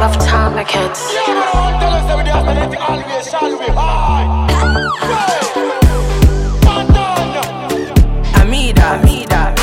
Love Town Records. Amida.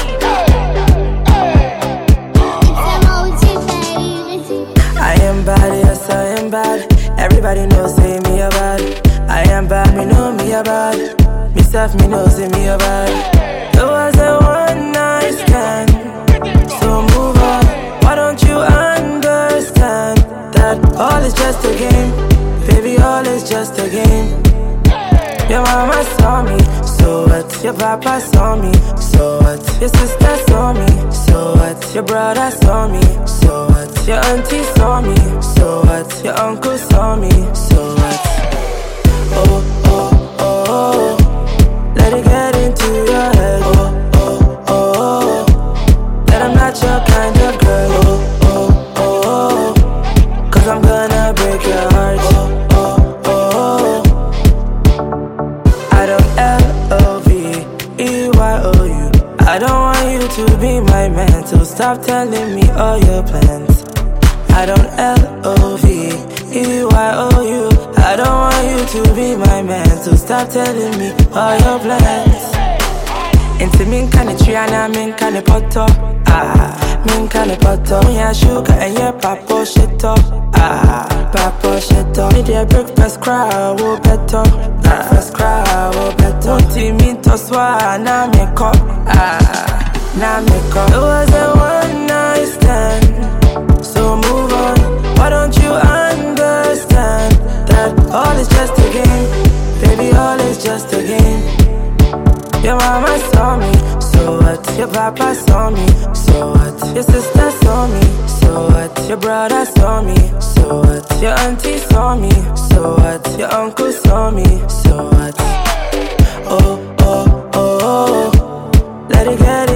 I am bad, yes I am bad. Everybody knows say me a bad. I am bad, me know me a bad. Myself me know say me a bad. It was a one night stand, so move on. Why don't you understand that all is just a game? Baby, all is just a game. Your mama saw me, so what? Your papa saw me, so what? Your sister saw me, so what? Your brother saw me, so what? Your auntie saw me, so what? Your uncle saw me, so what? Oh, oh, oh, oh. Let it get into your head. Oh, oh, oh, oh. That I'm not your kind of girl. Oh, oh, oh, oh. 'Cause I'm gonna break your heart. Oh, oh, oh, oh. I don't LOVEYOU. I don't want you to be my man, so stop telling me all your plans. I don't LOVEYOU. I don't want you to be my man, so stop telling me all your plans. Into me kind of tree and I'm in kind of poto. Me kind of poto. Yeah, sugar and yeah, papa shit up. Papa shit up. Me dear breakfast crowd, wo better. Breakfast crowd, wo better. One team me to swa, now make up. Now make up. It was a one night stand, so move on. Why don't you understand that all is just a game? Baby, all is just a game. Your mama saw me, so what? Your papa saw me, so what? Your sister saw me, so what? Your brother saw me, so what? Your auntie saw me, so what? Your uncle saw me, so what? Oh, oh, oh, oh. Let it get